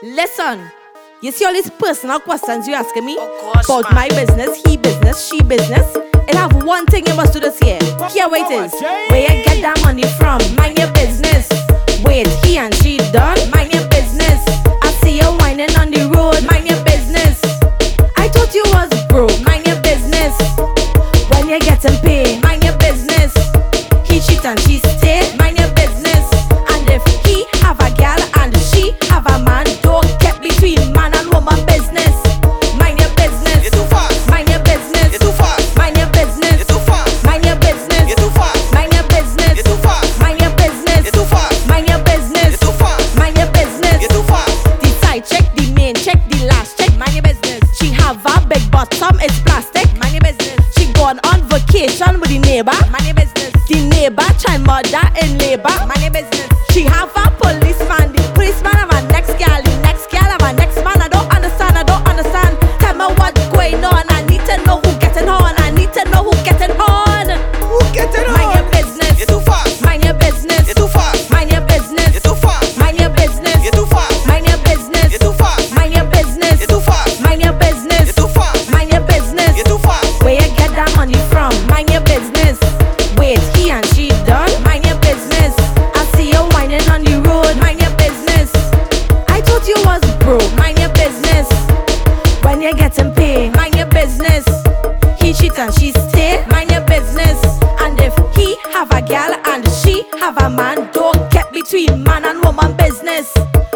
Listen, you see all these personal questions you asking me? Oh gosh, about man. my business, he business, she business. It'll have one thing you must do this year. Here where it is. Where you get that money from? Mind your business. Wait, he and she done? Mind your business. I see you whining on the road. Mind your business. I thought you was broke. Mind your business. When you getting paid, mind your business. He cheat and she stay. Mind your business. And if he have a gal and she have a man, don't get between man and woman business. Mind your business. You're too fast. Mind your business. You're too fast. Mind your business. You're too fast. Mind your business. You're too fast. Mind your business. You're too fast. Mind your business. You're too fast. Mind your business. You're too fast. Mind your business. You're too fast. The side check, the main check, the last check. Mind your business. She have a big bottom, it's plastic. Mind your business. She gone on vacation with the neighbor. Mind your business. The neighbor child mother in labor. Mind your business. She have a policeman. The policeman have a next gal. The next gal have a next man. I don't understand. I don't understand. Tell me what's going on. I need to know who getting on. I need to know who getting on. Who getting on? Mind your business. You're too fast. Mind your business. You're too fast. Mind your business. You're too fast. Mind your business. You're too fast. Mind your business. You're too fast. Mind your business. You're too fast. Mind your business. You're too fast. Mind your business. You're too fast. Where you get that money from? Mind your business. Wait, he and she done? Mind your business. I see you whining on the road. Mind your business. I thought you was broke. Mind your business. When you getting paid, mind your business. He cheat and she stay. Mind your business. And if he have a gal and she have a man, don't get between man and woman business.